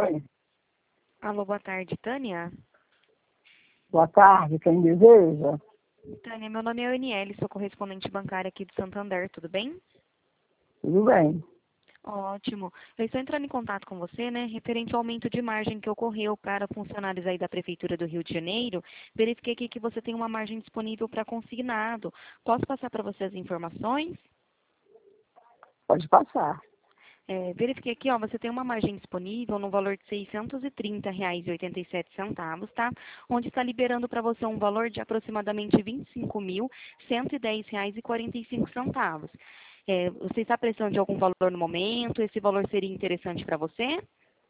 Oi, Alô, boa tarde, Tânia. boa tarde, quem deseja? Tânia, meu nome é Aniele, sou correspondente bancária aqui do Santander, tudo bem? Tudo bem. Ótimo. Eu estou entrando em contato com você, né, referente ao aumento de margem que ocorreu para funcionários aí da Prefeitura do Rio de Janeiro. Verifiquei aqui que você tem uma margem disponível para consignado. Posso passar para você as informações? Pode passar. Verifiquei aqui, ó, você tem uma margem disponível no valor de R$ 630,87, tá? Onde está liberando para você um valor de aproximadamente R$ 25.110,45. Você está precisando de algum valor no momento? Esse valor seria interessante para você?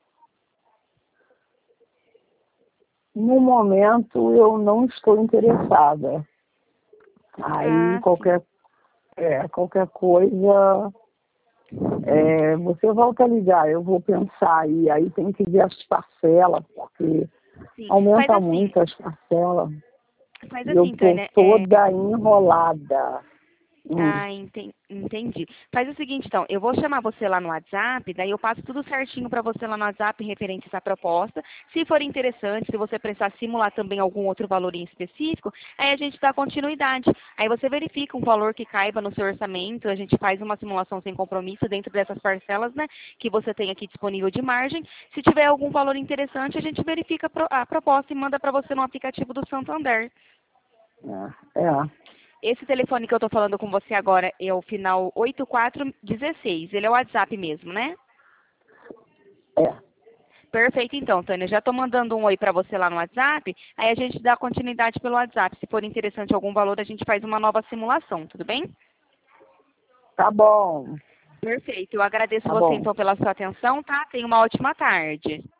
No momento, eu não estou interessada. Aí, Ah, sim. qualquer coisa, você volta a ligar, eu vou pensar aí tem que ver as parcelas, porque Sim. aumenta muito as parcelas. Faz E eu assim, estou Tânia. toda enrolada. Ah, entendi. Faz o seguinte, então, eu vou chamar você lá no WhatsApp, daí eu passo tudo certinho para você lá no WhatsApp referente a essa proposta. Se for interessante, se você precisar simular também algum outro valor em específico, aí a gente dá continuidade. Aí você verifica um valor que caiba no seu orçamento, a gente faz uma simulação sem compromisso dentro dessas parcelas, né, que você tem aqui disponível de margem. Se tiver algum valor interessante, a gente verifica a proposta e manda para você no aplicativo do Santander. É. Esse telefone que eu estou falando com você agora é o final 8416. Ele é o WhatsApp mesmo, né? É. Perfeito, então, Tânia. Já estou mandando um oi para você lá no WhatsApp. Aí a gente dá continuidade pelo WhatsApp. Se for interessante algum valor, a gente faz uma nova simulação, tudo bem? Tá bom. Perfeito. Eu agradeço Tá você, bom. então, pela sua atenção, tá? Tenha uma ótima tarde.